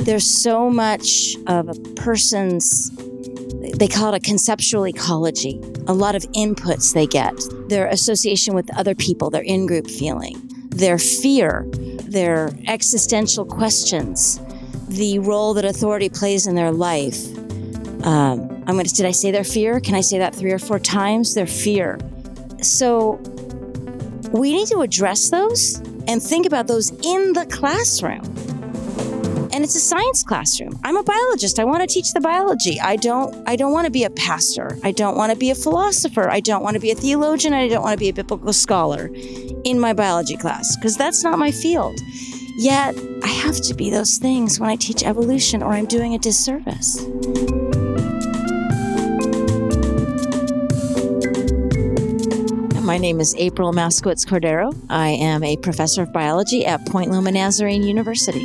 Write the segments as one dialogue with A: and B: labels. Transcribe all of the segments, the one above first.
A: There's so much of a person's, they call it a conceptual ecology, a lot of inputs they get, their association with other people, their in-group feeling, their fear, their existential questions, the role that authority plays in their life. Did I say their fear? Can I say that 3 or 4 times? Their fear. So we need to address those and think about those in the classroom. And it's a science classroom. I'm a biologist. I want to teach the biology. I don't want to be a pastor. I don't want to be a philosopher. I don't want to be a theologian. I don't want to be a biblical scholar in my biology class because that's not my field. Yet I have to be those things when I teach evolution or I'm doing a disservice. My name is April Maskowitz Cordero. I am a professor of biology at Point Loma Nazarene University.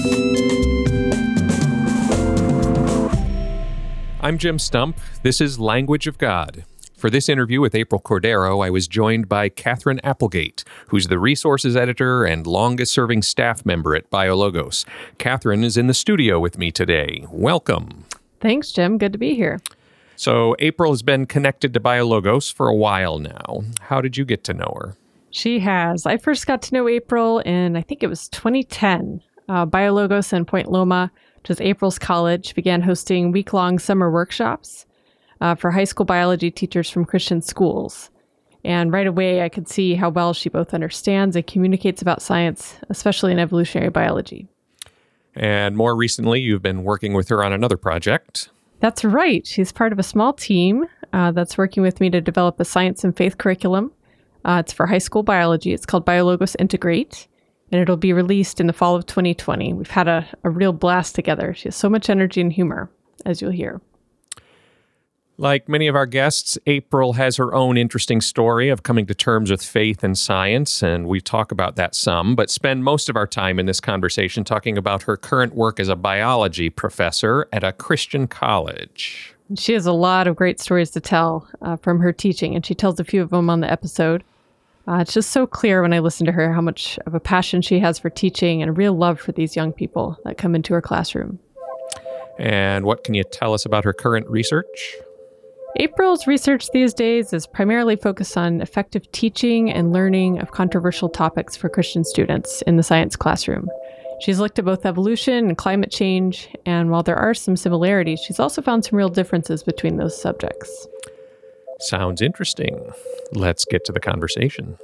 B: I'm Jim Stump. This is Language of God. For this interview with April Cordero, I was joined by Catherine Applegate, who's the resources editor and longest-serving staff member at BioLogos. Catherine is in the studio with me today. Welcome.
C: Thanks, Jim. Good to be here.
B: So April has been connected to BioLogos for a while now. How did you get to know her?
C: She has. I first got to know April in, I think it was 2010. BioLogos in Point Loma, which is April's college, began hosting week-long summer workshops for high school biology teachers from Christian schools. And right away, I could see how well she both understands and communicates about science, especially in evolutionary biology.
B: And more recently, you've been working with her on another project.
C: That's right. She's part of a small team that's working with me to develop a science and faith curriculum. It's for high school biology. It's called BioLogos Integrate, and it'll be released in the fall of 2020. We've had a real blast together. She has so much energy and humor, as you'll hear.
B: Like many of our guests, April has her own interesting story of coming to terms with faith and science, and we talk about that some, but spend most of our time in this conversation talking about her current work as a biology professor at a Christian college.
C: She has a lot of great stories to tell from her teaching, and she tells a few of them on the episode. It's just so clear when I listen to her how much of a passion she has for teaching and a real love for these young people that come into her classroom.
B: And what can you tell us about her current research?
C: April's research these days is primarily focused on effective teaching and learning of controversial topics for Christian students in the science classroom. She's looked at both evolution and climate change, and while there are some similarities, she's also found some real differences between those subjects.
B: Sounds interesting. Let's get to the conversation.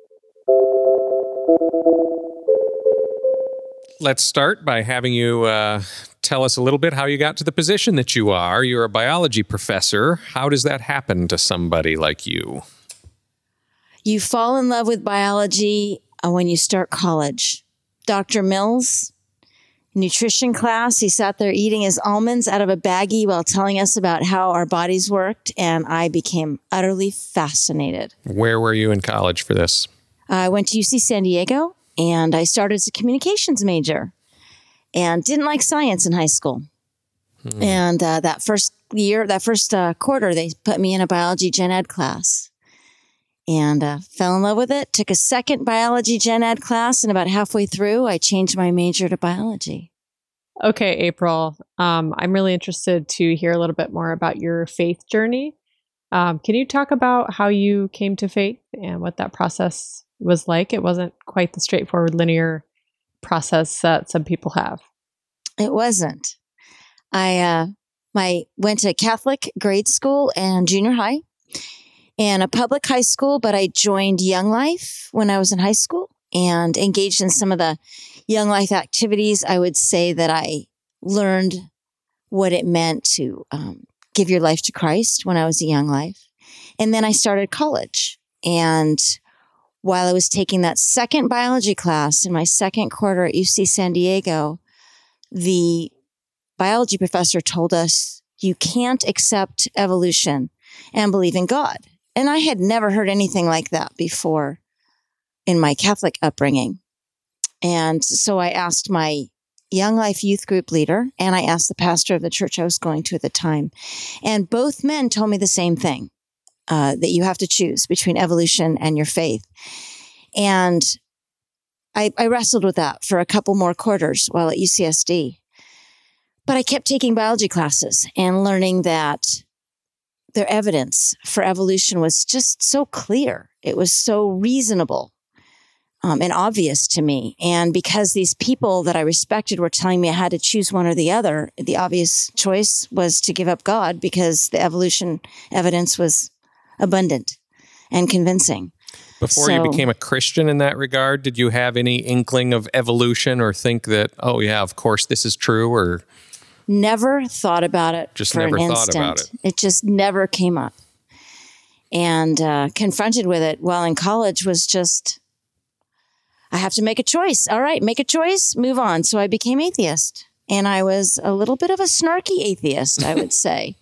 B: Let's start by having you tell us a little bit how you got to the position that you are. You're a biology professor. How does that happen to somebody like you?
A: You fall in love with biology when you start college. Dr. Mills, nutrition class, he sat there eating his almonds out of a baggie while telling us about how our bodies worked, and I became utterly fascinated.
B: Where were you in college for this?
A: I went to UC San Diego, and I started as a communications major and didn't like science in high school. And that first quarter, they put me in a biology gen ed class and fell in love with it. Took a second biology gen ed class, and about halfway through, I changed my major to biology.
C: Okay, April, I'm really interested to hear a little bit more about your faith journey. Can you talk about how you came to faith and what that process was like? It wasn't quite the straightforward linear process that some people have.
A: It wasn't. I went to Catholic grade school and junior high and a public high school, but I joined Young Life when I was in high school and engaged in some of the Young Life activities. I would say that I learned what it meant to give your life to Christ when I was a Young Life. And then I started college. And while I was taking that second biology class in my second quarter at UC San Diego, the biology professor told us, you can't accept evolution and believe in God. And I had never heard anything like that before in my Catholic upbringing. And so I asked my Young Life youth group leader, and I asked the pastor of the church I was going to at the time. And both men told me the same thing. That you have to choose between evolution and your faith. And I wrestled with that for a couple more quarters while at UCSD. But I kept taking biology classes and learning that their evidence for evolution was just so clear. It was so reasonable and obvious to me. And because these people that I respected were telling me I had to choose one or the other, the obvious choice was to give up God because the evolution evidence was abundant and convincing.
B: Before you became a Christian in that regard, did you have any inkling of evolution or think that, oh yeah, of course this is true, or...
A: Never thought about it
B: just
A: for
B: never
A: an
B: thought
A: instant.
B: about it.
A: It just never came up. And confronted with it while in college was just, I have to make a choice. All right, make a choice, move on. So I became atheist. And I was a little bit of a snarky atheist, I would say.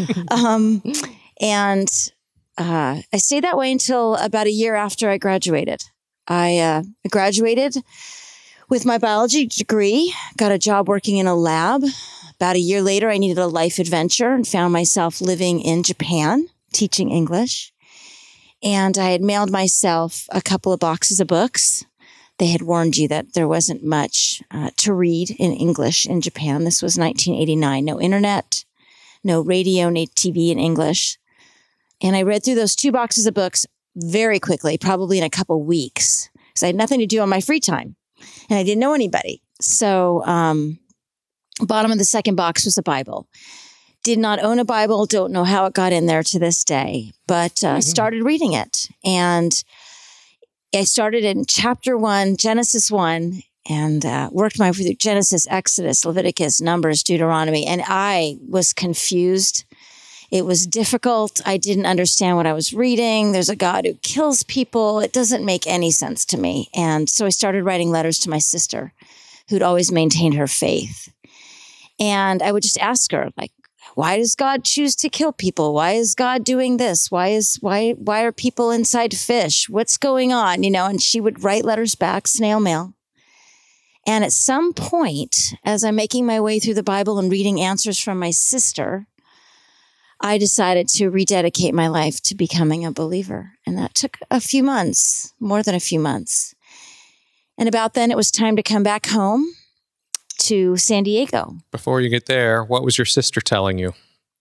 A: I stayed that way until about a year after I graduated. I graduated with my biology degree, got a job working in a lab. About a year later, I needed a life adventure and found myself living in Japan, teaching English. And I had mailed myself a couple of boxes of books. They had warned you that there wasn't much to read in English in Japan. This was 1989. No internet, no radio, no TV in English. And I read through those 2 boxes of books very quickly, probably in a couple weeks, because I had nothing to do on my free time. And I didn't know anybody. So bottom of the second box was a Bible. Did not own a Bible. Don't know how it got in there to this day, but started reading it. And I started in chapter 1, Genesis 1, and worked my way through Genesis, Exodus, Leviticus, Numbers, Deuteronomy. And I was confused. It was difficult. I didn't understand what I was reading. There's a God who kills people. It doesn't make any sense to me. And so I started writing letters to my sister, who'd always maintained her faith. And I would just ask her, like, why does God choose to kill people? Why is God doing this? Why are people inside fish? What's going on? And she would write letters back, snail mail. And at some point, as I'm making my way through the Bible and reading answers from my sister, I decided to rededicate my life to becoming a believer. And that took a few months, more than a few months. And about then, it was time to come back home to San Diego.
B: Before you get there, what was your sister telling you?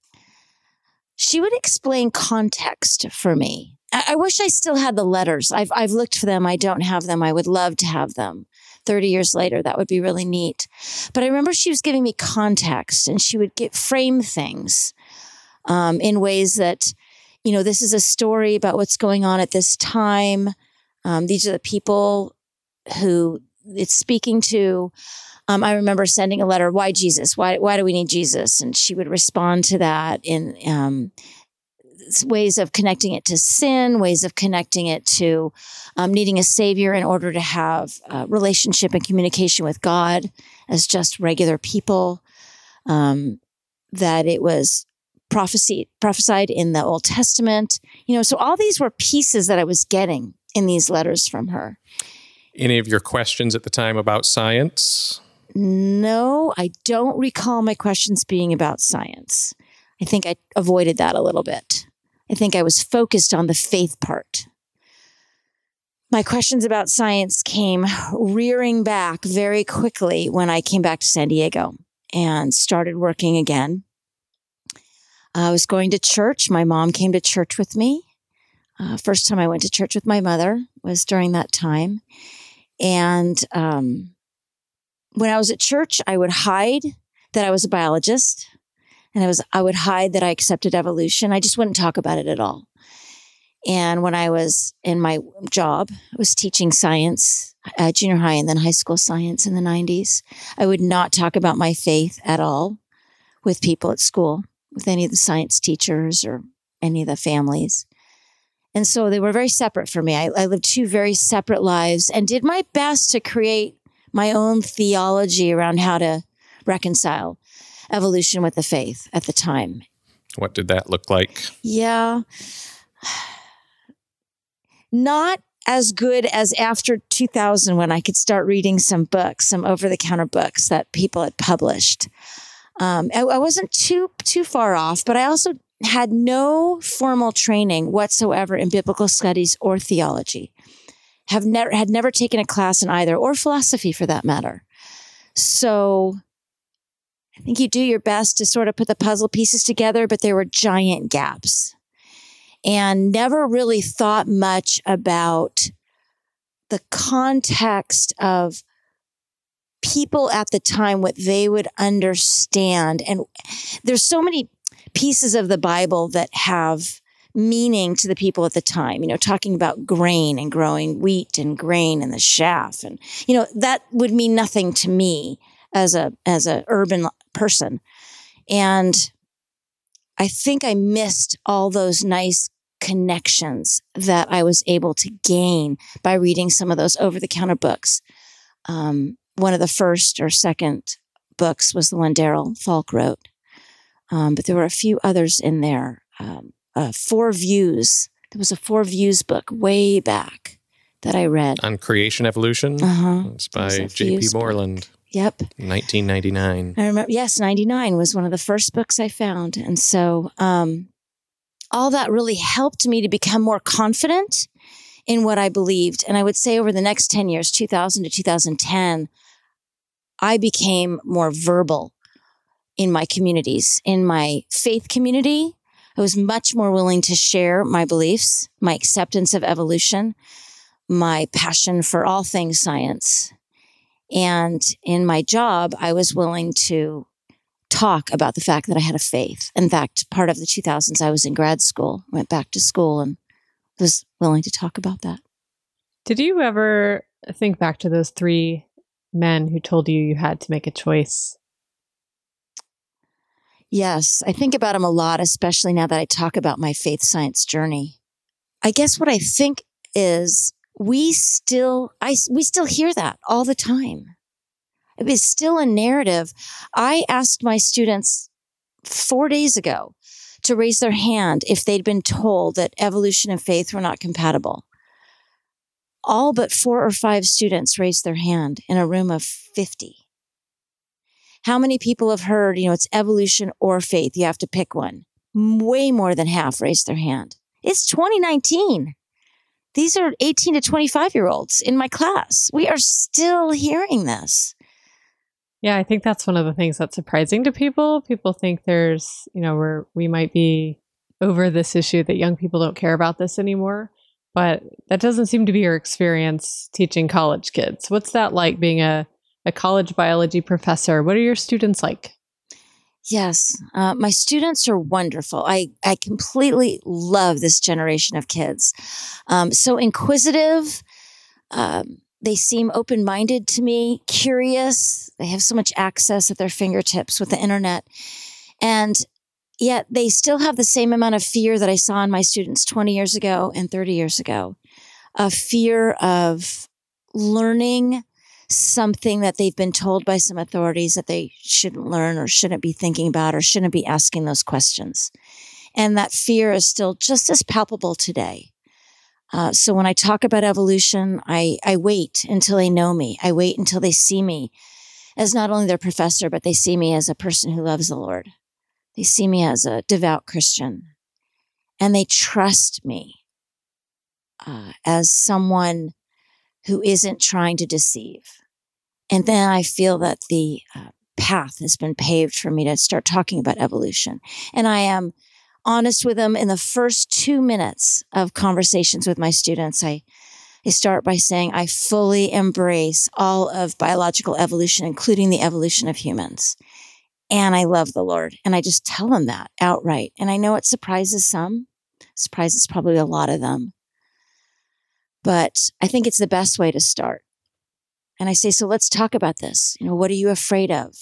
A: She would explain context for me. I wish I still had the letters. I've looked for them. I don't have them. I would love to have them. 30 years later, that would be really neat. But I remember she was giving me context, and she would frame things in ways that, this is a story about what's going on at this time. These are the people who it's speaking to. I remember sending a letter, why Jesus? Why do we need Jesus? And she would respond to that in ways of connecting it to sin, ways of connecting it to needing a savior in order to have relationship and communication with God as just regular people, that it was prophesied in the Old Testament. So all these were pieces that I was getting in these letters from her.
B: Any of your questions at the time about science?
A: No, I don't recall my questions being about science. I think I avoided that a little bit. I think I was focused on the faith part. My questions about science came rearing back very quickly when I came back to San Diego and started working again. I was going to church. My mom came to church with me. First time I went to church with my mother was during that time. And when I was at church, I would hide that I was a biologist, and I would hide that I accepted evolution. I just wouldn't talk about it at all. And when I was in my job, I was teaching science, junior high and then high school science in the 90s. I would not talk about my faith at all with people at school, with any of the science teachers or any of the families. And so they were very separate for me. I lived 2 very separate lives and did my best to create my own theology around how to reconcile evolution with the faith at the time.
B: What did that look like?
A: Yeah. Not as good as after 2000 when I could start reading some books, some over-the-counter books that people had published. I wasn't too far off, but I also had no formal training whatsoever in biblical studies or theology. Had never taken a class in either, or philosophy for that matter. So I think you do your best to sort of put the puzzle pieces together, but there were giant gaps. And never really thought much about the context of people at the time, what they would understand. And there's so many pieces of the Bible that have meaning to the people at the time, talking about grain and growing wheat and grain in the chaff. And, that would mean nothing to me as a urban person. And I think I missed all those nice connections that I was able to gain by reading some of those over-the-counter books. One of the first or second books was the one Daryl Falk wrote. But there were a few others in there. Four Views. There was a Four Views book way back that I read.
B: On creation evolution? It's by J.P. Moreland.
A: Yep.
B: 1999.
A: I remember, yes, 99 was one of the first books I found. And so all that really helped me to become more confident in what I believed. And I would say over the next 10 years, 2000 to 2010, I became more verbal in my communities. In my faith community, I was much more willing to share my beliefs, my acceptance of evolution, my passion for all things science. And in my job, I was willing to talk about the fact that I had a faith. In fact, part of the 2000s, I was in grad school, went back to school and was willing to talk about that.
C: Did you ever think back to those three men who told you had to make a choice?
A: Yes, I think about them a lot, especially now that I talk about my faith science journey. I guess what I think is we still hear that all the time. It is still a narrative. I asked my students 4 days ago to raise their hand if they'd been told that evolution and faith were not compatible. All but 4 or 5 students raised their hand in a room of 50. How many people have heard, it's evolution or faith? You have to pick one. Way more than half raised their hand. It's 2019. These are 18 to 25-year-olds in my class. We are still hearing this.
C: Yeah, I think that's one of the things that's surprising to people. People think there's, we might be over this issue, that young people don't care about this anymore. But that doesn't seem to be your experience teaching college kids. What's that like being a college biology professor? What are your students like?
A: Yes, my students are wonderful. I completely love this generation of kids. So inquisitive. They seem open-minded to me, curious. They have so much access at their fingertips with the internet. And yet they still have the same amount of fear that I saw in my students 20 years ago and 30 years ago. A fear of learning something that they've been told by some authorities that they shouldn't learn or shouldn't be thinking about or shouldn't be asking those questions. And that fear is still just as palpable today. So when I talk about evolution, I wait until they know me. I wait until they see me as not only their professor, but they see me as a person who loves the Lord. They see me as a devout Christian. And they trust me as someone who isn't trying to deceive. And then I feel that the path has been paved for me to start talking about evolution. And I am honest with them in the first 2 minutes of conversations with my students. I start by saying I fully embrace all of biological evolution, including the evolution of humans. And I love the Lord. And I just tell them that outright. And I know it surprises some, surprises probably a lot of them. But I think it's the best way to start. And I say, so let's talk about this. What are you afraid of?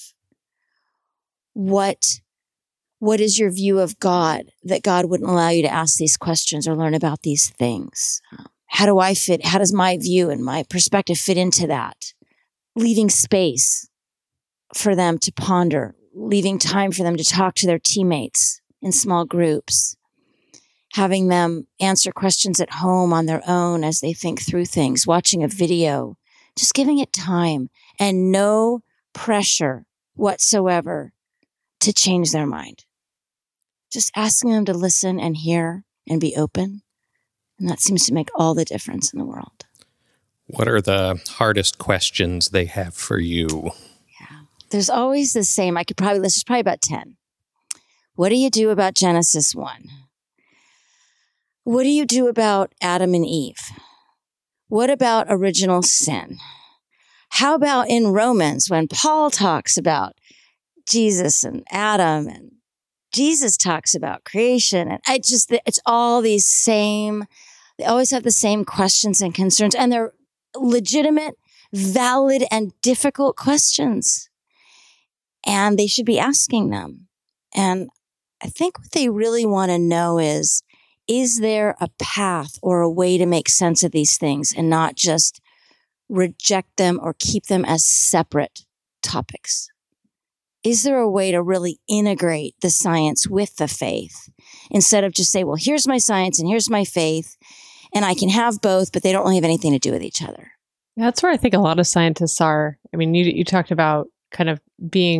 A: What is your view of God, that God wouldn't allow you to ask these questions or learn about these things? How does my view and my perspective fit into that? Leaving space for them to ponder, leaving time for them to talk to their teammates in small groups, having them answer questions at home on their own as they think through things, watching a video, just giving it time and no pressure whatsoever to change their mind. Just asking them to listen and hear and be open. And that seems to make all the difference in the world.
B: What are the hardest questions they have for you?
A: there's always the same. This is probably about 10. What do you do about Genesis 1? What do you do about Adam and Eve? What about original sin? How about in Romans when Paul talks about Jesus and Adam and Jesus talks about creation? And it's all these same, they always have the same questions and concerns, and they're legitimate, valid, and difficult questions. And they should be asking them. And I think what they really want to know is there a path or a way to make sense of these things and not just reject them or keep them as separate topics? Is there a way to really integrate the science with the faith instead of just say, well, here's my science and here's my faith, and I can have both, but they don't really have anything to do with each other?
C: That's where I think a lot of scientists are. I mean, you talked about kind of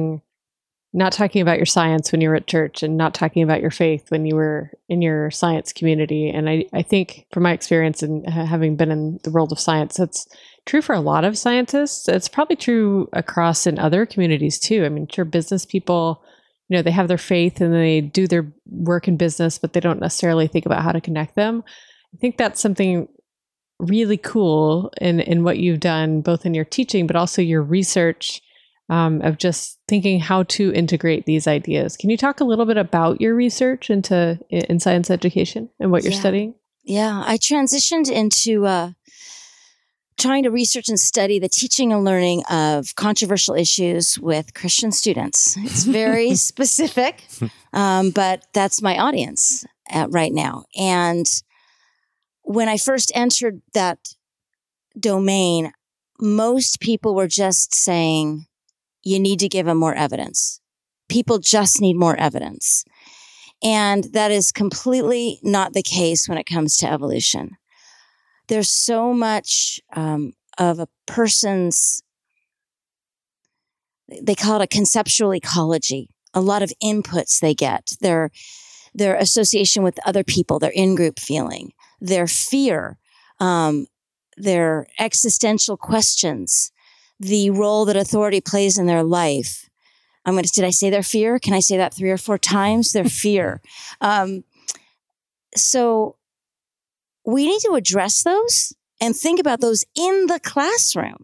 C: not talking about your science when you were at church and not talking about your faith when you were in your science community. And I think from my experience and having been in the world of science, that's true for a lot of scientists. It's probably true across in other communities too. I mean, sure, business people, they have their faith and they do their work in business, but they don't necessarily think about how to connect them. I think that's something really cool in what you've done, both in your teaching, but also your research, of just thinking how to integrate these ideas. Can you talk a little bit about your research in science education and what you're studying?
A: Yeah, I transitioned into trying to research and study the teaching and learning of controversial issues with Christian students. It's very specific, but that's my audience right now. And when I first entered that domain, most people were just saying, you need to give them more evidence. People just need more evidence. And that is completely not the case when it comes to evolution. There's so much of a person's, they call it a conceptual ecology, a lot of inputs they get, their association with other people, their in-group feeling, their fear, their existential questions, the role that authority plays in their life. Did I say their fear? Can I say that 3 or 4 times? Their fear. So we need to address those and think about those in the classroom.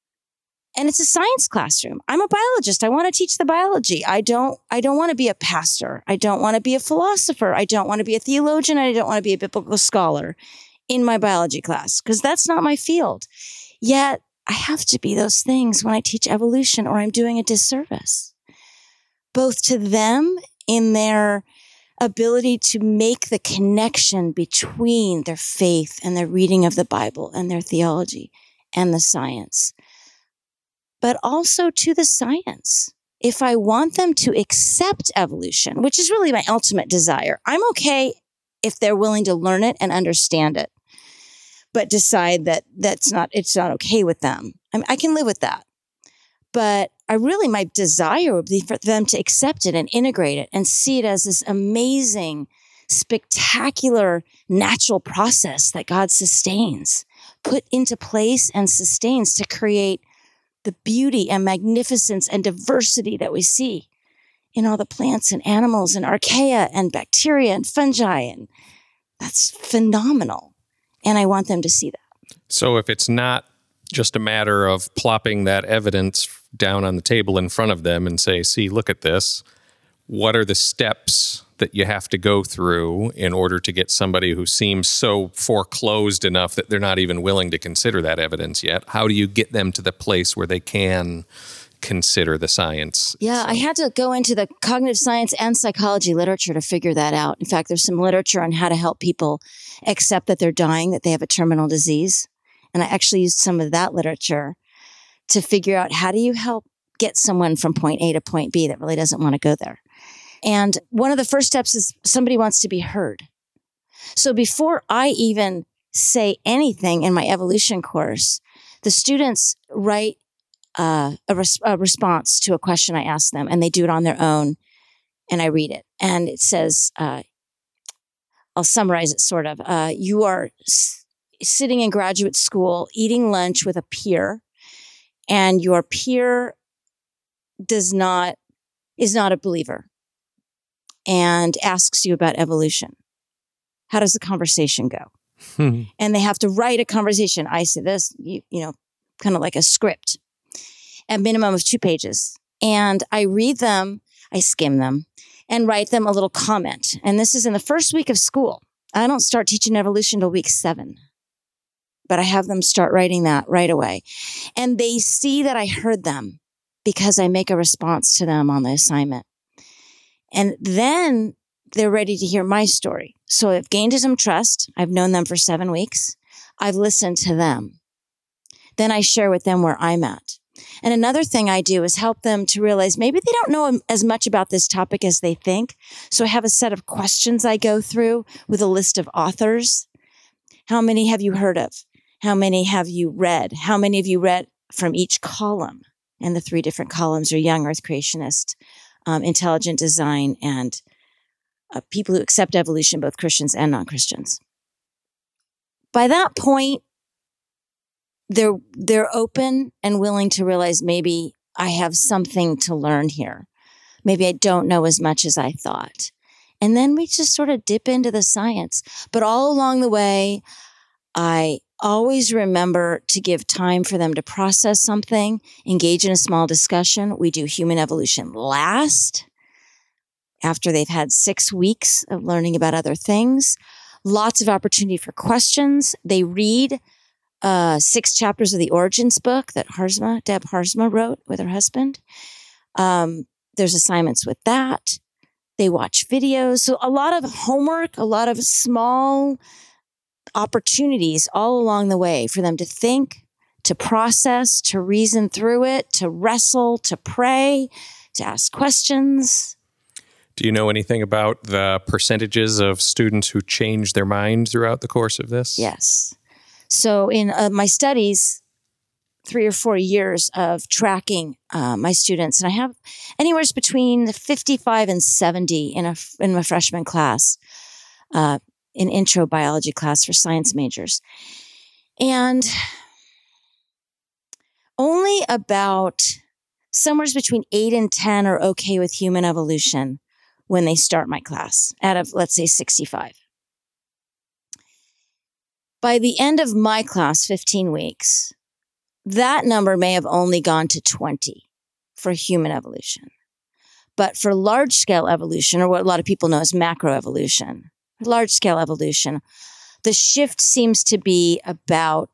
A: And it's a science classroom. I'm a biologist. I want to teach the biology. I don't want to be a pastor. I don't want to be a philosopher. I don't want to be a theologian. I don't want to be a biblical scholar in my biology class because that's not my field. Yet I have to be those things when I teach evolution, or I'm doing a disservice, both to them in their ability to make the connection between their faith and their reading of the Bible and their theology and the science, but also to the science. If I want them to accept evolution, which is really my ultimate desire, I'm okay if they're willing to learn it and understand it, but decide that it's not okay with them. I can live with that. But my desire would be for them to accept it and integrate it and see it as this amazing, spectacular, natural process that God sustains, put into place and sustains to create the beauty and magnificence and diversity that we see in all the plants and animals and archaea and bacteria and fungi. And that's phenomenal. And I want them to see that.
B: So if it's not just a matter of plopping that evidence down on the table in front of them and say, see, look at this, what are the steps that you have to go through in order to get somebody who seems so foreclosed enough that they're not even willing to consider that evidence yet? How do you get them to the place where they can consider the science?
A: Yeah, I had to go into the cognitive science and psychology literature to figure that out. In fact, there's some literature on how to help people accept that they're dying, that they have a terminal disease. And I actually used some of that literature to figure out how do you help get someone from point A to point B that really doesn't want to go there. And one of the first steps is somebody wants to be heard. So before I even say anything in my evolution course, the students write a response to a question I ask them, and they do it on their own, and I read it. And it says, I'll summarize it sort of. You are sitting in graduate school, eating lunch with a peer, and your peer is not a believer and asks you about evolution, how does the conversation go? And they have to write a conversation. I say this, you know, kind of like a script, at minimum of 2 pages. And I read them, I skim them, and write them a little comment. And this is in the first week of school. I don't start teaching evolution till week 7. But I have them start writing that right away. And they see that I heard them because I make a response to them on the assignment. And then they're ready to hear my story. So I've gained some trust. I've known them for 7 weeks. I've listened to them. Then I share with them where I'm at. And another thing I do is help them to realize maybe they don't know as much about this topic as they think. So I have a set of questions I go through with a list of authors. How many have you heard of? How many have you read? How many have you read from each column? And the 3 different columns are young earth creationists, intelligent design, and people who accept evolution, both Christians and non-Christians. By that point, they're open and willing to realize maybe I have something to learn here. Maybe I don't know as much as I thought. And then we just sort of dip into the science. But all along the way, I always remember to give time for them to process something, engage in a small discussion. We do human evolution last, after they've had 6 weeks of learning about other things. Lots of opportunity for questions. They read 6 chapters of the Origins book that Deb Harzma wrote with her husband. There's assignments with that. They watch videos. So a lot of homework, a lot of small opportunities all along the way for them to think, to process, to reason through it, to wrestle, to pray, to ask questions.
B: Do you know anything about the percentages of students who change their mind throughout the course of this?
A: Yes. So in my studies, 3 or 4 years of tracking my students, and I have anywhere between 55 and 70 in my freshman class, in intro biology class for science majors. And only about somewhere between 8 and 10 are okay with human evolution when they start my class, out of, let's say, 65. By the end of my class, 15 weeks, that number may have only gone to 20 for human evolution. But for large-scale evolution, or what a lot of people know as macroevolution, large-scale evolution, the shift seems to be about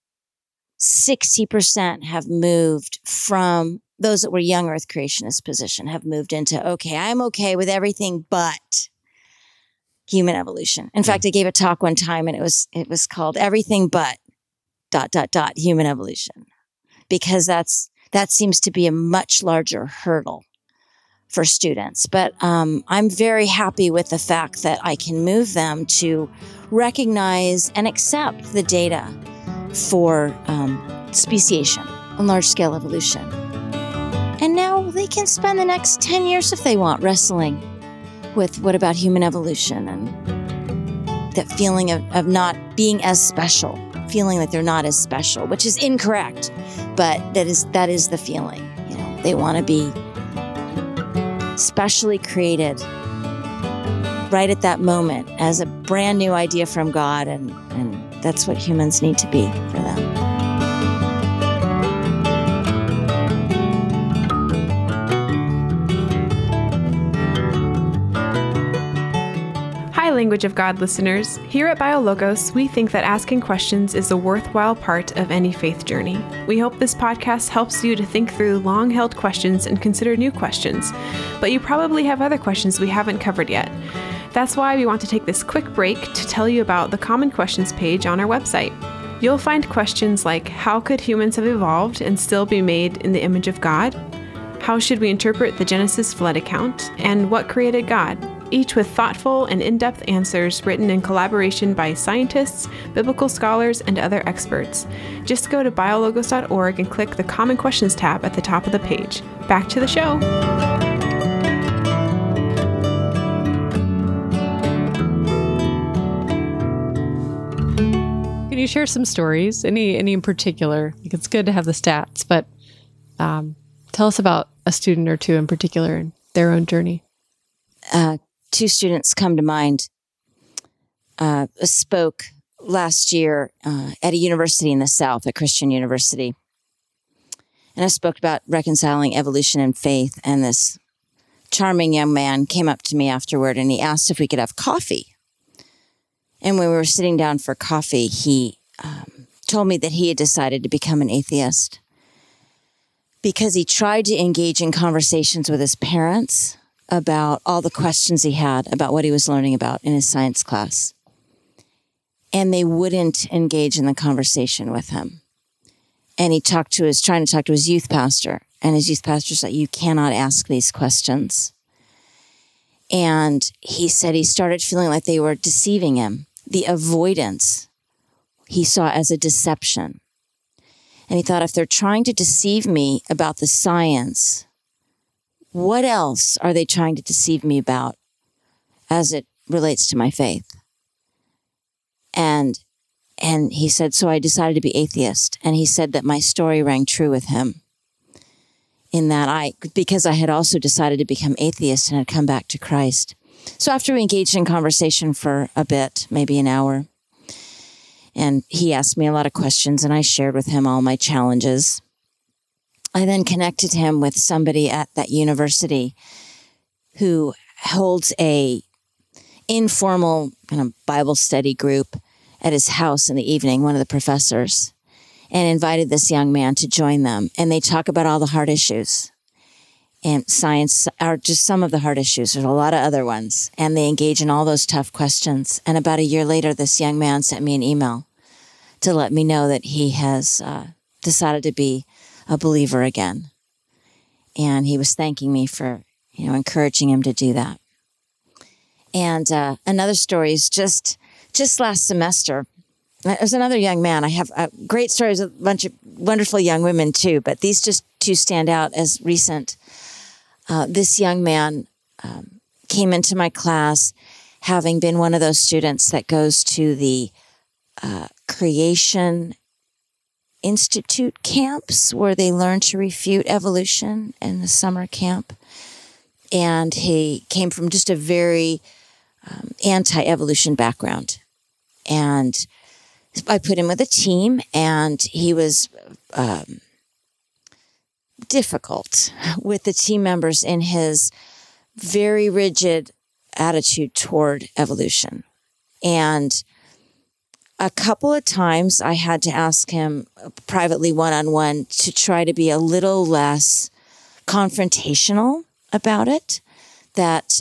A: 60% have moved from those that were young earth creationist position, have moved into, okay, I'm okay with everything but human evolution. In fact, I gave a talk one time and it was called Everything But ... human evolution, because that seems to be a much larger hurdle for students. But I'm very happy with the fact that I can move them to recognize and accept the data for speciation and large-scale evolution. And now they can spend the next 10 years, if they want, wrestling with what about human evolution and that feeling of not being as special, feeling like they're not as special, which is incorrect, but that is the feeling. You know, they want to be specially created right at that moment as a brand new idea from God, and that's what humans need to be for them.
D: Hi, Language of God listeners. Here at BioLogos, we think that asking questions is a worthwhile part of any faith journey. We hope this podcast helps you to think through long-held questions and consider new questions, but you probably have other questions we haven't covered yet. That's why we want to take this quick break to tell you about the Common Questions page on our website. You'll find questions like, how could humans have evolved and still be made in the image of God? How should we interpret the Genesis flood account? And what created God? Each with thoughtful and in-depth answers written in collaboration by scientists, biblical scholars, and other experts. Just go to biologos.org and click the Common Questions tab at the top of the page. Back to the show.
C: Can you share some stories? Any in particular? Like, it's good to have the stats, but Tell us about a student or two in particular and their own journey.
A: Two students come to mind. Spoke last year at a university in the South, a Christian university. And I spoke about reconciling evolution and faith. And this charming young man came up to me afterward and he asked if we could have coffee. And when we were sitting down for coffee, he told me that he had decided to become an atheist because he tried to engage in conversations with his parents about all the questions he had about what he was learning about in his science class. And they wouldn't engage in the conversation with him. And he trying to talk to his youth pastor. And his youth pastor said, you cannot ask these questions. And he said he started feeling like they were deceiving him. The avoidance he saw as a deception. And he thought, if they're trying to deceive me about the science, what else are they trying to deceive me about as it relates to my faith? And he said, so I decided to be atheist. And he said that my story rang true with him in that because I had also decided to become atheist and had come back to Christ. So after we engaged in conversation for a bit, maybe an hour, and he asked me a lot of questions and I shared with him all my challenges, I then connected him with somebody at that university who holds a informal kind of Bible study group at his house in the evening, one of the professors, and invited this young man to join them. And they talk about all the hard issues. And science are just some of the hard issues. There's a lot of other ones. And they engage in all those tough questions. And about a year later, this young man sent me an email to let me know that he has decided to be a believer again. And he was thanking me for, encouraging him to do that. And another story is just last semester. There's another young man. I have great stories with a bunch of wonderful young women too, but these just two stand out as recent. This young man came into my class having been one of those students that goes to the Creation Institute camps where they learn to refute evolution in the summer camp. And he came from just a very anti-evolution background. And I put him with a team, and he was difficult with the team members in his very rigid attitude toward evolution. And a couple of times I had to ask him privately one-on-one to try to be a little less confrontational about it, that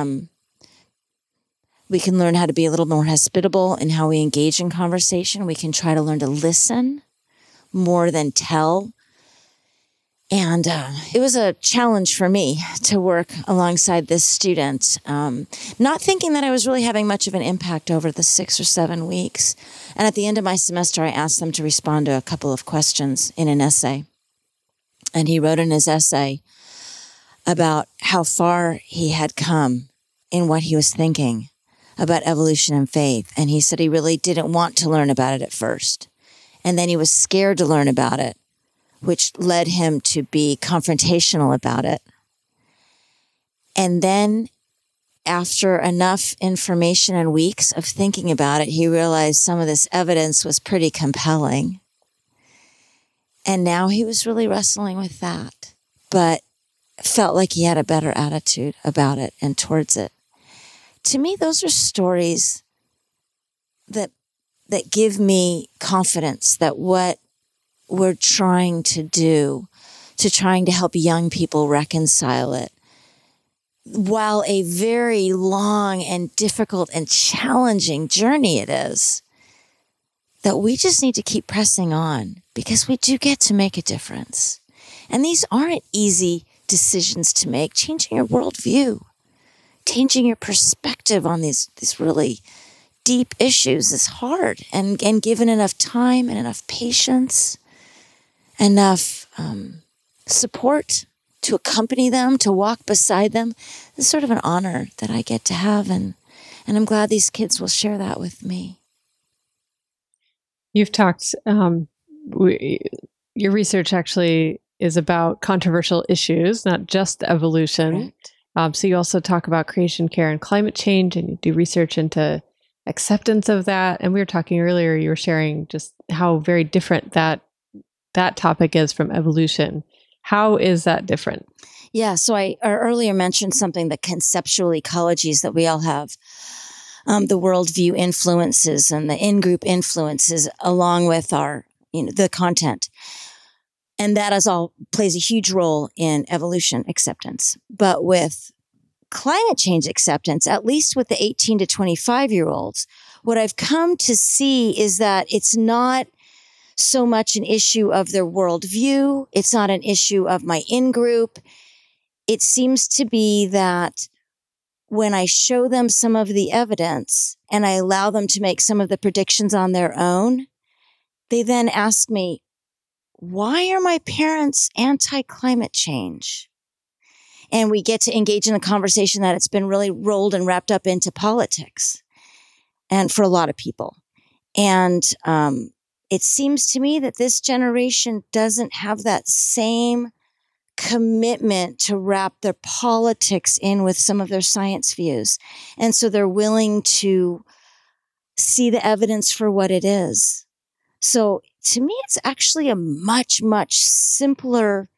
A: we can learn how to be a little more hospitable in how we engage in conversation. We can try to learn to listen more than tell. And it was a challenge for me to work alongside this student, not thinking that I was really having much of an impact over the 6 or 7 weeks. And at the end of my semester, I asked them to respond to a couple of questions in an essay. And he wrote in his essay about how far he had come in what he was thinking about evolution and faith. And he said he really didn't want to learn about it at first. And then he was scared to learn about it, which led him to be confrontational about it. And then after enough information and weeks of thinking about it, he realized some of this evidence was pretty compelling. And now he was really wrestling with that, but felt like he had a better attitude about it and towards it. To me, those are stories that give me confidence that what we're trying to do, to trying to help young people reconcile it, while a very long and difficult and challenging journey it is, that we just need to keep pressing on because we do get to make a difference. And these aren't easy decisions to make. Changing your worldview, changing your perspective on these really deep issues is hard. And given enough time and enough patience, enough support to accompany them, to walk beside them, it's sort of an honor that I get to have. And I'm glad these kids will share that with me.
C: You've talked, your research actually is about controversial issues, not just evolution. So you also talk about creation care and climate change, and you do research into acceptance of that. And we were talking earlier, you were sharing just how very different that topic is from evolution. How is that different?
A: Yeah, so I earlier mentioned something, the conceptual ecologies that we all have, the worldview influences and the in-group influences, along with our, the content. And that all plays a huge role in evolution acceptance. But with climate change acceptance, at least with the 18 to 25-year-olds, what I've come to see is that it's not so much an issue of their worldview. It's not an issue of my in-group. It seems to be that when I show them some of the evidence and I allow them to make some of the predictions on their own, they then ask me, why are my parents anti-climate change? And we get to engage in a conversation that it's been really rolled and wrapped up into politics, and for a lot of people. And it seems to me that this generation doesn't have that same commitment to wrap their politics in with some of their science views. And so they're willing to see the evidence for what it is. So to me, it's actually a much, much simpler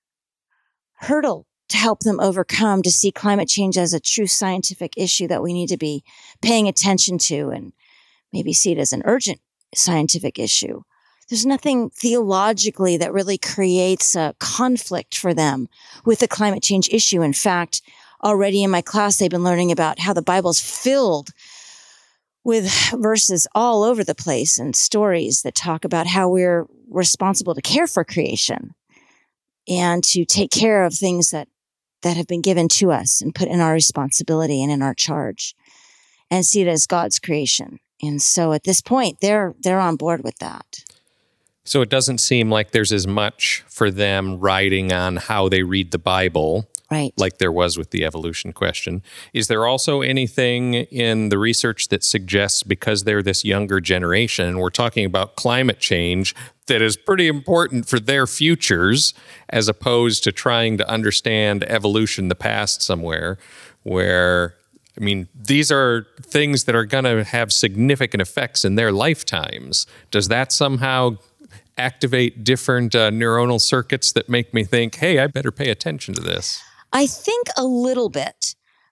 A: hurdle to help them overcome, to see climate change as a true scientific issue that we need to be paying attention to, and maybe see it as an urgent scientific issue. There's nothing theologically that really creates a conflict for them with the climate change issue. In fact, already in my class, they've been learning about how the Bible's filled with verses all over the place and stories that talk about how we're responsible to care for creation and to take care of things that have been given to us and put in our responsibility and in our charge, and see it as God's creation. And so at this point, they're on board with that.
B: So it doesn't seem like there's as much for them riding on how they read the Bible,
A: right,
B: like there was with the evolution question. Is there also anything in the research that suggests, because they're this younger generation, and we're talking about climate change, that is pretty important for their futures, as opposed to trying to understand evolution, the past somewhere, where, I mean, these are things that are going to have significant effects in their lifetimes. Does that somehow activate different neuronal circuits that make me think, hey, I better pay attention to this?
A: I think a little bit,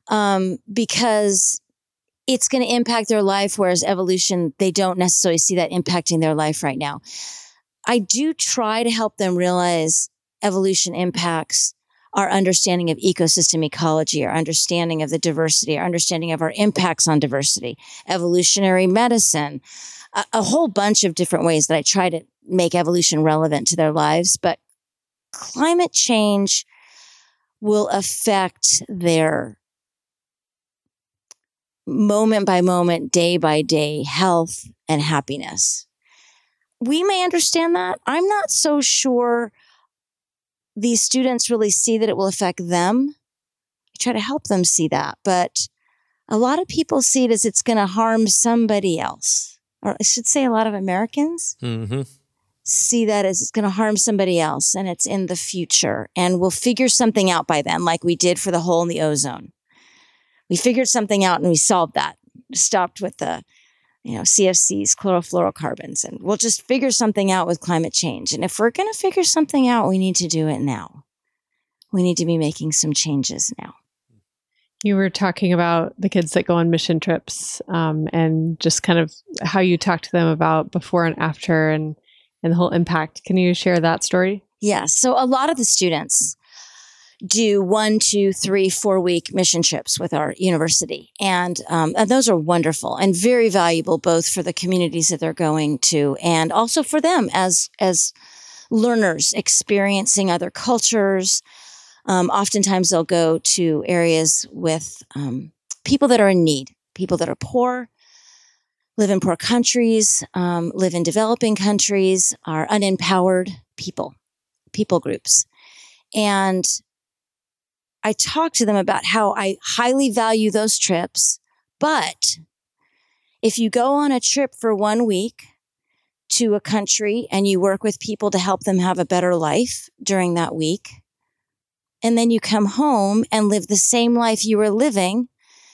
A: because it's going to impact their life, whereas evolution, they don't necessarily see that impacting their life right now. I do try to help them realize evolution impacts our understanding of ecosystem ecology, our understanding of the diversity, our understanding of our impacts on diversity, evolutionary medicine, a whole bunch of different ways that I try to make evolution relevant to their lives. But climate change will affect their moment by moment, day by day health and happiness. We may understand that. I'm not so sure these students really see that it will affect them. I try to help them see that, but a lot of people see it as it's going to harm somebody else. Or I should say a lot of Americans see that as it's going to harm somebody else, and it's in the future, and we'll figure something out by then, like we did for the hole in the ozone. We figured something out and we solved that. Stopped with the CFCs, chlorofluorocarbons, and we'll just figure something out with climate change. And if we're going to figure something out, we need to do it now. We need to be making some changes now.
C: You were talking about the kids that go on mission trips, and just kind of how you talk to them about before and after and the whole impact. Can you share that story?
A: Yeah. So a lot of the students do 1, 2, 3, 4 week mission trips with our university. And those are wonderful and very valuable, both for the communities that they're going to and also for them as learners experiencing other cultures. Oftentimes they'll go to areas with people that are in need, people that are poor, live in poor countries, live in developing countries, are unempowered people groups. And I talk to them about how I highly value those trips, but if you go on a trip for 1 week to a country and you work with people to help them have a better life during that week. And then you come home and live the same life you were living,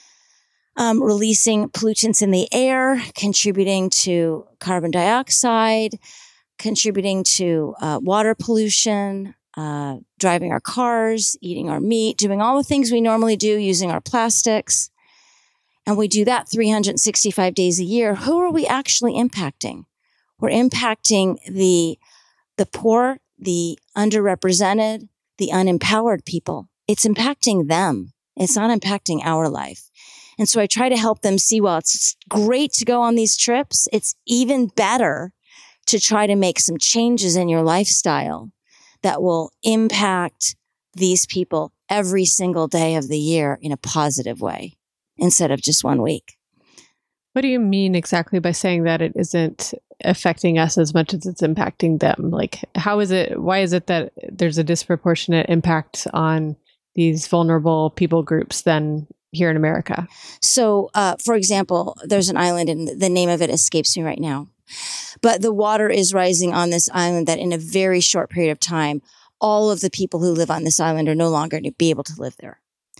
A: releasing pollutants in the air, contributing to carbon dioxide, contributing to water pollution, driving our cars, eating our meat, doing all the things we normally do, using our plastics. And we do that 365 days a year. Who are we actually impacting? We're impacting the poor, the underrepresented, the unempowered people. It's impacting them. It's not impacting our life. And so I try to help them see, well, it's great to go on these trips. It's even better to try to make some changes in your lifestyle that will impact these people every single day of the year in a positive way instead of just 1 week.
C: What do you mean exactly by saying that it isn't affecting us as much as it's impacting them? Like, why is it that there's a disproportionate impact on these vulnerable people groups than here in America?
A: So, for example, there's an island and the name of it escapes me right now. But the water is rising on this island that in a very short period of time, all of the people who live on this island are no longer going to be able to live there.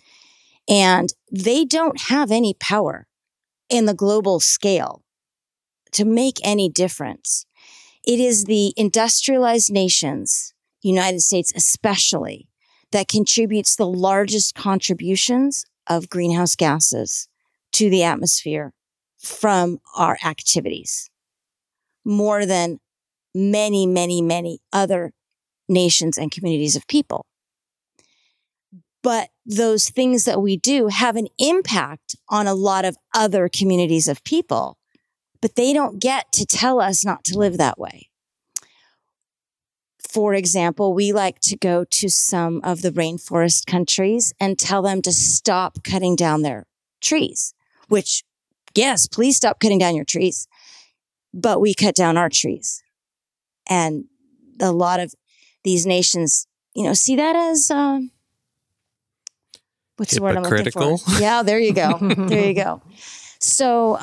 A: And they don't have any power in the global scale to make any difference. It is the industrialized nations, United States especially, that contributes the largest contributions of greenhouse gases to the atmosphere from our activities, more than many, many, many other nations and communities of people. But those things that we do have an impact on a lot of other communities of people, but they don't get to tell us not to live that way. For example, we like to go to some of the rainforest countries and tell them to stop cutting down their trees, which, yes, please stop cutting down your trees. But we cut down our trees. And a lot of these nations, see that as, what's the word I'm looking for? Yeah, there you go. There you go. So,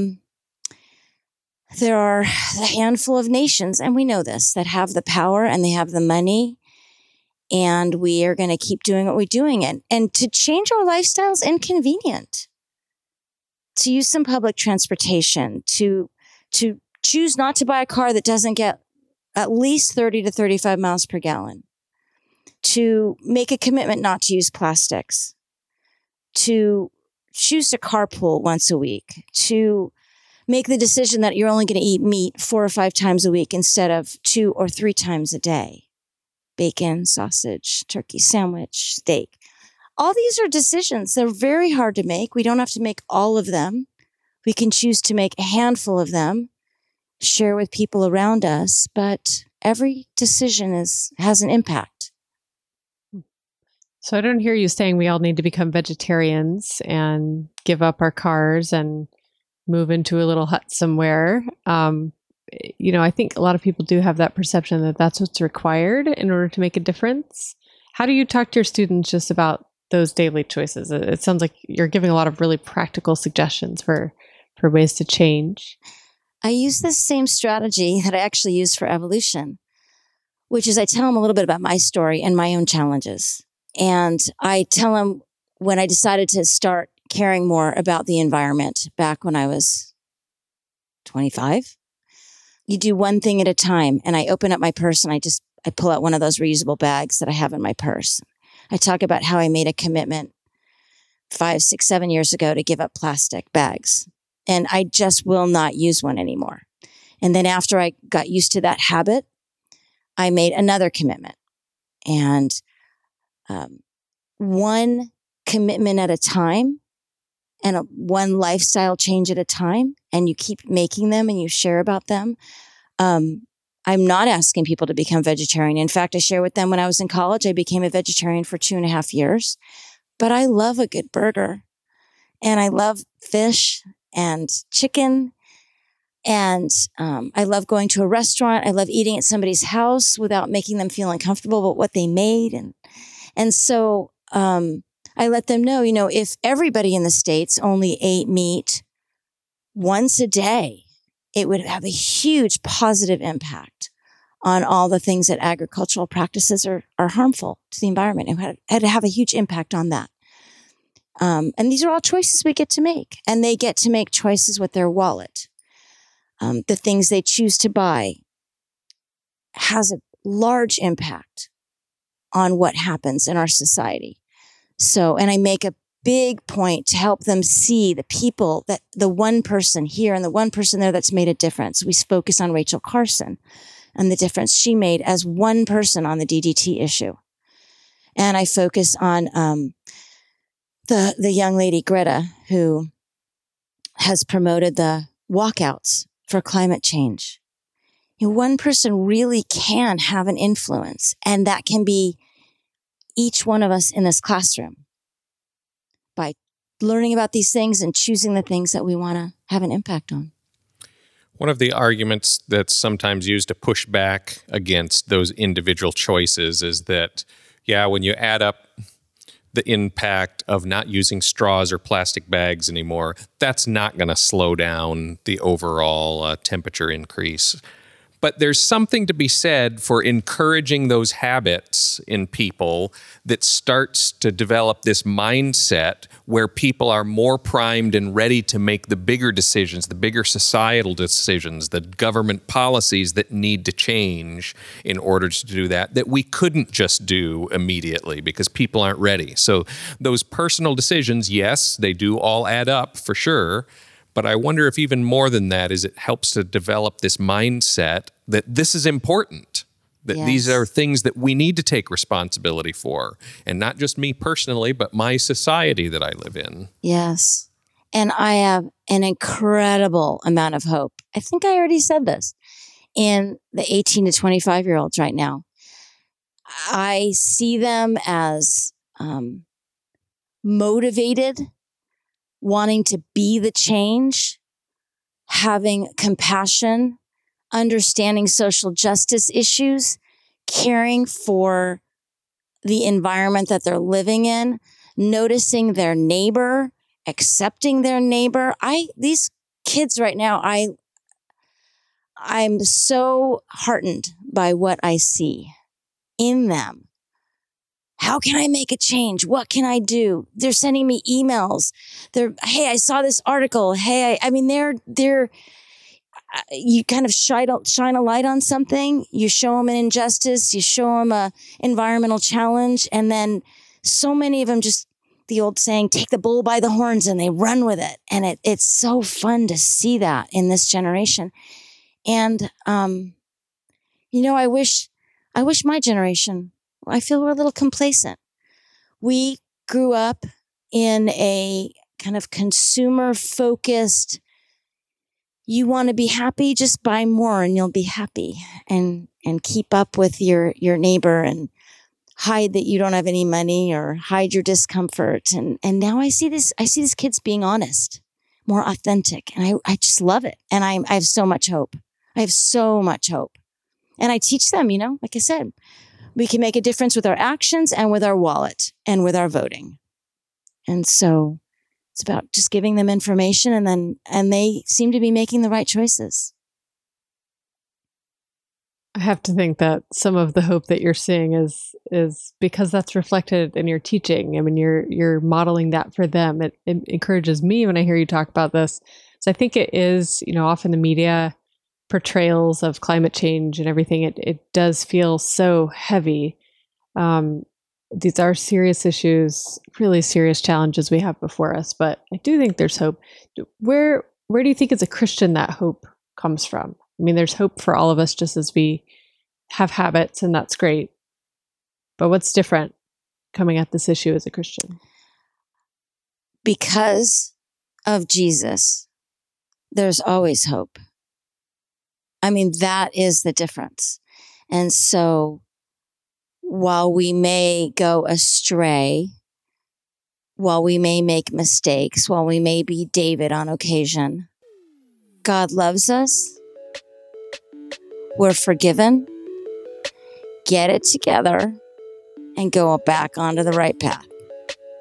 A: there are a handful of nations, and we know this, that have the power and they have the money, and we are going to keep doing what we're doing. And to change our lifestyle is inconvenient. To use some public transportation, to choose not to buy a car that doesn't get at least 30 to 35 miles per gallon, to make a commitment not to use plastics, to choose to carpool once a week, to make the decision that you're only going to eat meat 4 or 5 times a week instead of 2 or 3 times a day. Bacon, sausage, turkey sandwich, steak. All these are decisions. They're very hard to make. We don't have to make all of them. We can choose to make a handful of them, share with people around us, but every decision has an impact.
C: So I don't hear you saying we all need to become vegetarians and give up our cars and move into a little hut somewhere. I think a lot of people do have that perception that that's what's required in order to make a difference. How do you talk to your students just about those daily choices? It sounds like you're giving a lot of really practical suggestions for ways to change.
A: I use this same strategy that I actually use for evolution, which is I tell them a little bit about my story and my own challenges. And I tell them when I decided to start caring more about the environment back when I was 25, you do one thing at a time. And I open up my purse and I pull out one of those reusable bags that I have in my purse. I talk about how I made a commitment 5, 6, 7 years ago to give up plastic bags. And I just will not use one anymore. And then after I got used to that habit, I made another commitment. And one commitment at a time and one lifestyle change at a time, and you keep making them and you share about them. I'm not asking people to become vegetarian. In fact, I share with them when I was in college, I became a vegetarian for 2.5 years. But I love a good burger, and I love fish and chicken. And I love going to a restaurant. I love eating at somebody's house without making them feel uncomfortable about what they made. And so I let them know, if everybody in the States only ate meat once a day, it would have a huge positive impact on all the things that agricultural practices are harmful to the environment. It had to have a huge impact on that. And these are all choices we get to make, and they get to make choices with their wallet. The things they choose to buy has a large impact on what happens in our society. So, and I make a big point to help them see the people, that the one person here and the one person there that's made a difference. We focus on Rachel Carson and the difference she made as one person on the DDT issue. And I focus on the young lady, Greta, who has promoted the walkouts for climate change. You know, one person really can have an influence, and that can be each one of us in this classroom by learning about these things and choosing the things that we want to have an impact on.
B: One of the arguments that's sometimes used to push back against those individual choices is that, yeah, when you add up the impact of not using straws or plastic bags anymore, that's not going to slow down the overall temperature increase. But there's something to be said for encouraging those habits in people that starts to develop this mindset where people are more primed and ready to make the bigger decisions, the bigger societal decisions, the government policies that need to change in order to do that we couldn't just do immediately because people aren't ready. So those personal decisions, yes, they do all add up for sure. But I wonder if even more than that is it helps to develop this mindset that this is important, that these are things that we need to take responsibility for. And not just me personally, but my society that I live in.
A: Yes. And I have an incredible amount of hope. I think I already said this in the 18 to 25-year-olds right now. I see them as motivated, wanting to be the change, having compassion, understanding social justice issues, caring for the environment that they're living in, noticing their neighbor, accepting their neighbor. These kids right now, I'm so heartened by what I see in them. How can I make a change? What can I do? They're sending me emails. Hey, I saw this article. Hey, they're you kind of shine a light on something. You show them an injustice. You show them a environmental challenge. And then so many of them just, the old saying, take the bull by the horns, and they run with it. And it's so fun to see that in this generation. And, I wish my generation, I feel we're a little complacent. We grew up in a kind of consumer-focused, you want to be happy, just buy more and you'll be happy, and keep up with your neighbor and hide that you don't have any money or hide your discomfort. And now I see these kids being honest, more authentic, and I just love it. And I have so much hope. I have so much hope. And I teach them, like I said, we can make a difference with our actions and with our wallet and with our voting. And so it's about just giving them information, and they seem to be making the right choices.
C: I have to think that some of the hope that you're seeing is because that's reflected in your teaching. I mean, you're modeling that for them. It encourages me when I hear you talk about this. So I think it is, often the media portrayals of climate change and everything, it does feel so heavy. These are serious issues, really serious challenges we have before us, but I do think there's hope. Where do you think as a Christian that hope comes from? I mean, there's hope for all of us just as we have habits, and that's great. But what's different coming at this issue as a Christian?
A: Because of Jesus, there's always hope. I mean, that is the difference. And so while we may go astray, while we may make mistakes, while we may be David on occasion, God loves us. We're forgiven. Get it together and go back onto the right path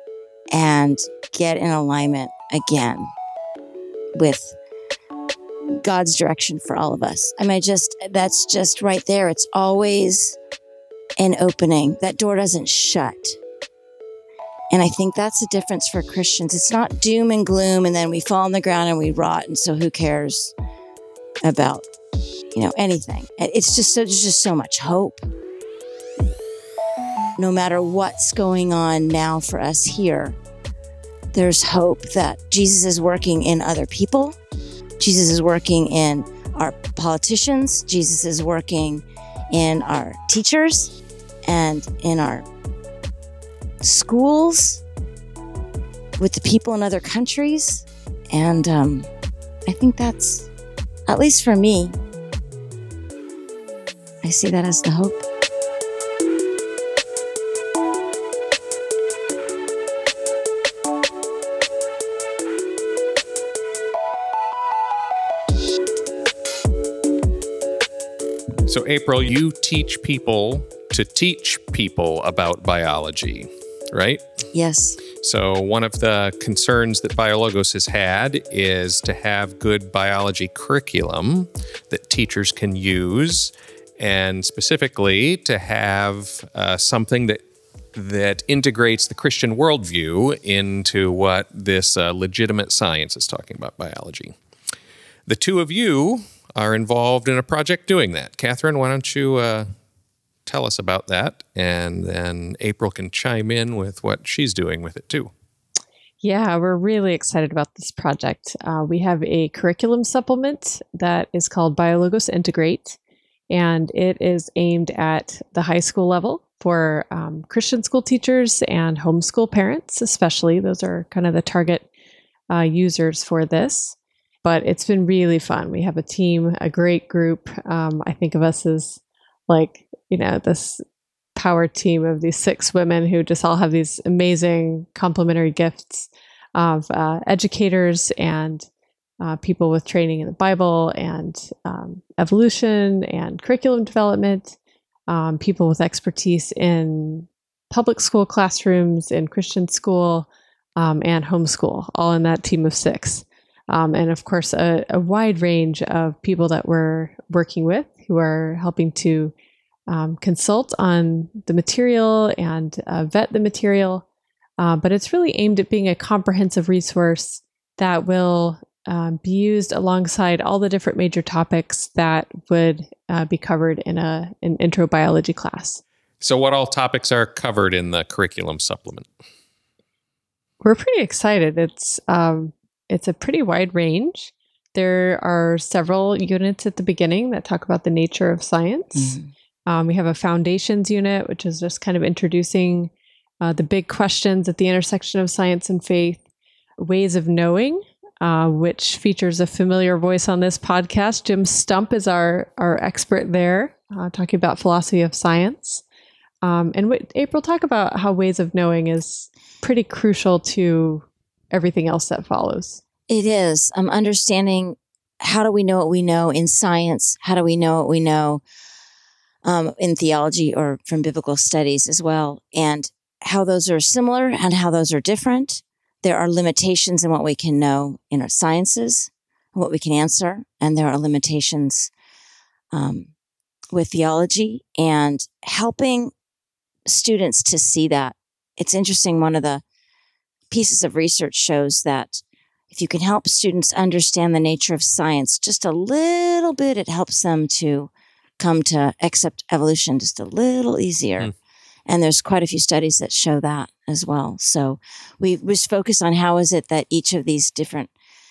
A: and get in alignment again with God's direction for all of us. I mean, that's just right there. It's always an opening. That door doesn't shut. And I think that's the difference for Christians. It's not doom and gloom, and then we fall on the ground and we rot. And so who cares about, anything? It's just there's just so much hope. No matter what's going on now for us here, there's hope that Jesus is working in other people. Jesus is working in our politicians. Jesus is working in our teachers and in our schools, with the people in other countries. And I think that's, at least for me, I see that as the hope.
B: So, April, you teach people to teach people about biology, right?
A: Yes.
B: So one of the concerns that BioLogos has had is to have good biology curriculum that teachers can use, and specifically to have something that integrates the Christian worldview into what this legitimate science is talking about biology. The two of you are involved in a project doing that. Catherine, why don't you tell us about that, and then April can chime in with what she's doing with it too.
C: Yeah, we're really excited about this project. We have a curriculum supplement that is called BioLogos Integrate, and it is aimed at the high school level for Christian school teachers and homeschool parents, especially. Those are kind of the target users for this. But it's been really fun. We have a team, a great group. I think of us as this power team of these 6 women who just all have these amazing complementary gifts of educators and people with training in the Bible and evolution and curriculum development, people with expertise in public school classrooms, in Christian school, and homeschool, all in that team of 6. And of course, a wide range of people that we're working with who are helping to consult on the material and vet the material. But it's really aimed at being a comprehensive resource that will be used alongside all the different major topics that would be covered in an intro biology class.
B: So what all topics are covered in the curriculum supplement?
C: We're pretty excited. It's a pretty wide range. There are several units at the beginning that talk about the nature of science. Mm-hmm. We have a foundations unit, which is just kind of introducing the big questions at the intersection of science and faith. Ways of knowing, which features a familiar voice on this podcast. Jim Stump is our expert there, talking about philosophy of science. April, talk about how ways of knowing is pretty crucial to everything else that follows.
A: It is. Understanding, how do we know what we know in science? How do we know what we know in theology or from biblical studies as well? And how those are similar and how those are different. There are limitations in what we can know in our sciences, and what we can answer. And there are limitations with theology, and helping students to see that. It's interesting. One of the pieces of research shows that if you can help students understand the nature of science just a little bit, it helps them to come to accept evolution just a little easier. And there's quite a few studies that show that as well. So we just focus on how is it that each of these different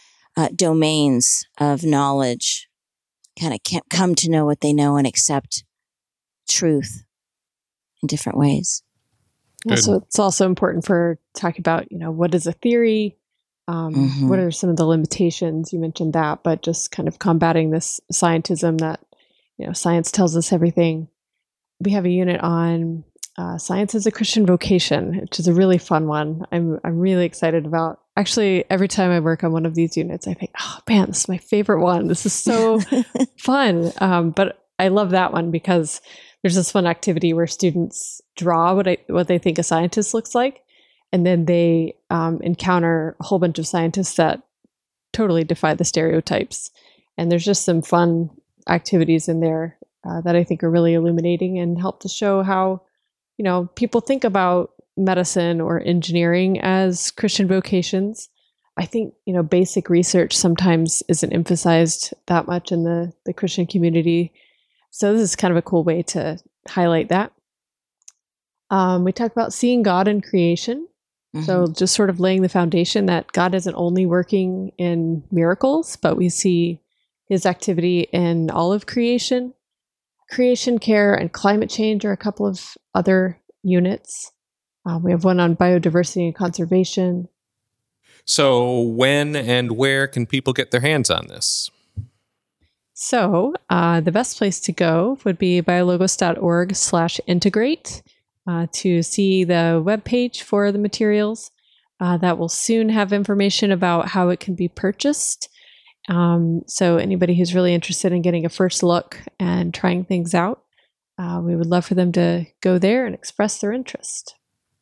A: domains of knowledge kind of can come to know what they know and accept truth in different ways.
C: So it's also important for talking about, what is a theory? What are some of the limitations? You mentioned that, but just kind of combating this scientism that, science tells us everything. We have a unit on science as a Christian vocation, which is a really fun one. I'm really excited about. Actually, every time I work on one of these units, I think, oh man, this is my favorite one. This is so fun. But I love that one because there's this fun activity where students draw what they think a scientist looks like, and then they encounter a whole bunch of scientists that totally defy the stereotypes. And there's just some fun activities in there that I think are really illuminating and help to show how, people think about medicine or engineering as Christian vocations. I think, basic research sometimes isn't emphasized that much in the Christian community. So this is kind of a cool way to highlight that. We talk about seeing God in creation. Mm-hmm. So just sort of laying the foundation that God isn't only working in miracles, but we see his activity in all of creation. Creation care and climate change are a couple of other units. We have one on biodiversity and conservation.
B: So when and where can people get their hands on this?
C: So the best place to go would be biologos.org/integrate to see the webpage for the materials. That will soon have information about how it can be purchased. So anybody who's really interested in getting a first look and trying things out, we would love for them to go there and express their interest.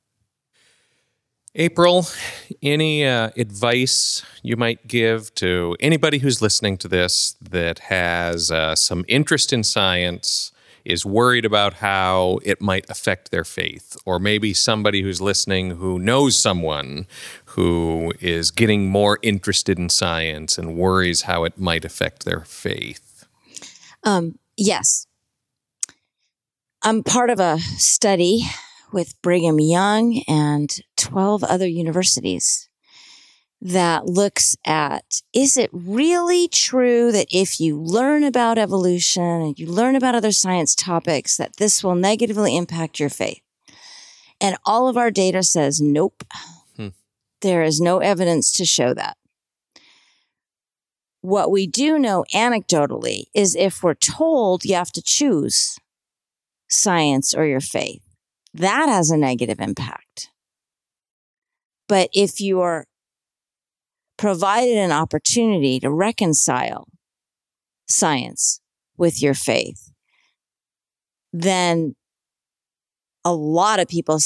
B: April, any advice you might give to anybody who's listening to this that has some interest in science, is worried about how it might affect their faith, or maybe somebody who's listening who knows someone who is getting more interested in science and worries how it might affect their faith?
A: Yes. I'm part of a study with Brigham Young and 12 other universities that looks at, is it really true that if you learn about evolution and you learn about other science topics, that this will negatively impact your faith? And all of our data says, nope. There is no evidence to show that. What we do know anecdotally is if we're told you have to choose science or your faith, that has a negative impact. But if you are provided an opportunity to reconcile science with your faith, then a lot of people's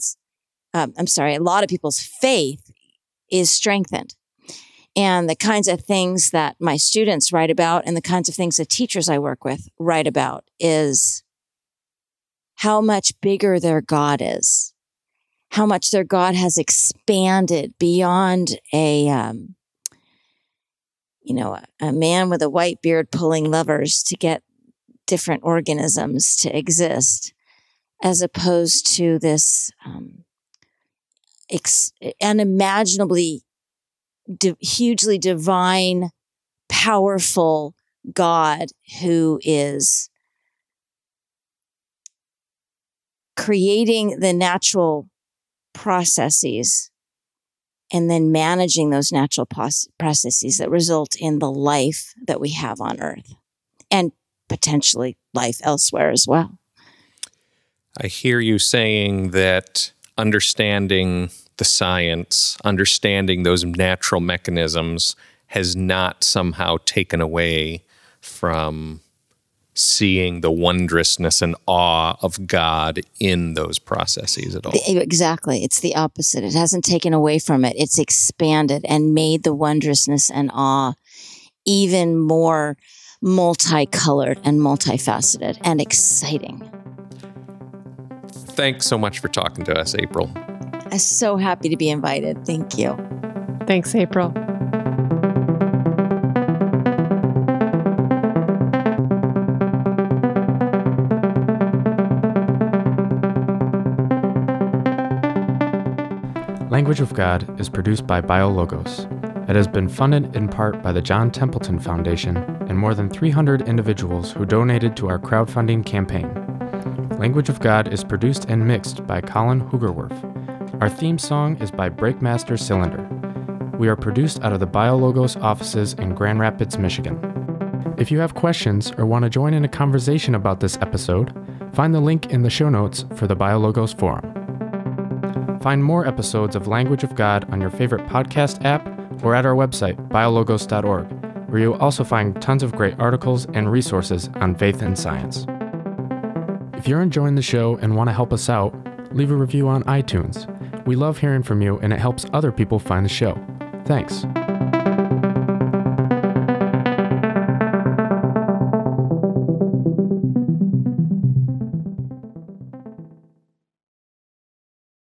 A: faith is strengthened. And the kinds of things that my students write about and the kinds of things the teachers I work with write about is how much bigger their God is, how much their God has expanded beyond a man with a white beard pulling levers to get different organisms to exist, as opposed to this unimaginably hugely divine, powerful God who is creating the natural processes and then managing those natural processes that result in the life that we have on Earth and potentially life elsewhere as well.
B: I hear you saying that understanding the science, understanding those natural mechanisms has not somehow taken away from seeing the wondrousness and awe of God in those processes at all.
A: Exactly. It's the opposite. It hasn't taken away from it. It's expanded and made the wondrousness and awe even more multicolored and multifaceted and exciting.
B: Thanks so much for talking to us, April.
A: I'm so happy to be invited. Thank you.
C: Thanks, April.
E: Language of God is produced by BioLogos. It has been funded in part by the John Templeton Foundation and more than 300 individuals who donated to our crowdfunding campaign. Language of God is produced and mixed by Colin Hoogerwerf. Our theme song is by Breakmaster Cylinder. We are produced out of the BioLogos offices in Grand Rapids, Michigan. If you have questions or want to join in a conversation about this episode, find the link in the show notes for the BioLogos forum. Find more episodes of Language of God on your favorite podcast app or at our website, biologos.org, where you'll also find tons of great articles and resources on faith and science. If you're enjoying the show and want to help us out, leave a review on iTunes. We love hearing from you and it helps other people find the show. Thanks.